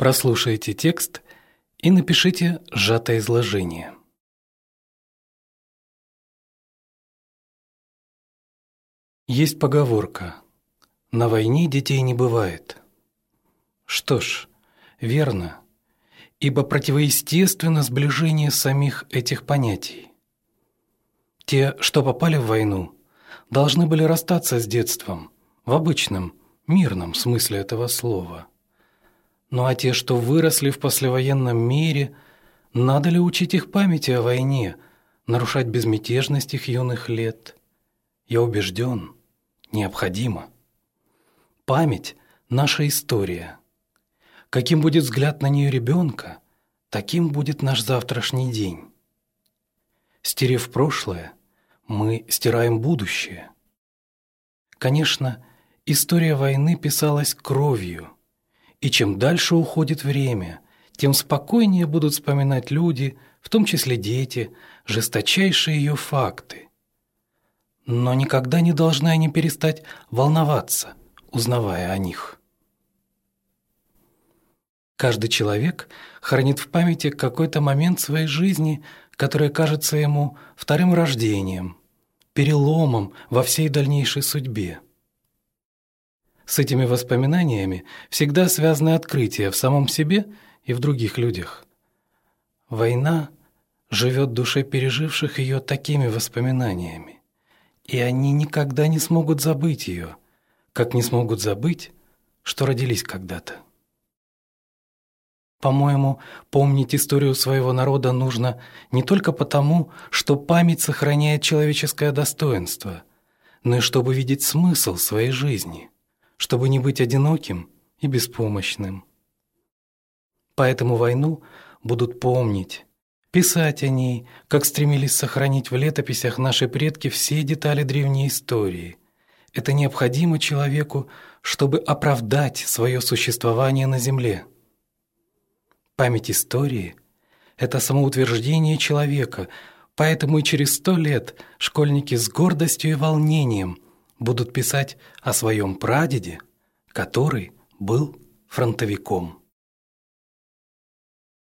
Прослушайте текст и напишите сжатое изложение. Есть поговорка: «На войне детей не бывает». Что ж, верно, ибо противоестественно сближение самих этих понятий. Те, что попали в войну, должны были расстаться с детством в обычном, мирном смысле этого слова. Ну а те, что выросли в послевоенном мире, надо ли учить их памяти о войне, нарушать безмятежность их юных лет? Я убежден, необходимо. Память – наша история. Каким будет взгляд на нее ребенка, таким будет наш завтрашний день. Стерев прошлое, мы стираем будущее. Конечно, история войны писалась кровью, и чем дальше уходит время, тем спокойнее будут вспоминать люди, в том числе дети, жесточайшие ее факты. Но никогда не должны они перестать волноваться, узнавая о них. Каждый человек хранит в памяти какой-то момент своей жизни, который кажется ему вторым рождением, переломом во всей дальнейшей судьбе. С этими воспоминаниями всегда связаны открытия в самом себе и в других людях. Война живет в душе переживших ее такими воспоминаниями, и они никогда не смогут забыть ее, как не смогут забыть, что родились когда-то. По-моему, помнить историю своего народа нужно не только потому, что память сохраняет человеческое достоинство, но и чтобы видеть смысл своей жизни, чтобы не быть одиноким и беспомощным. Поэтому войну будут помнить, писать о ней, как стремились сохранить в летописях наши предки все детали древней истории. Это необходимо человеку, чтобы оправдать свое существование на земле. Память истории – это самоутверждение человека, поэтому и через 100 лет школьники с гордостью и волнением будут писать о своем прадеде, который был фронтовиком.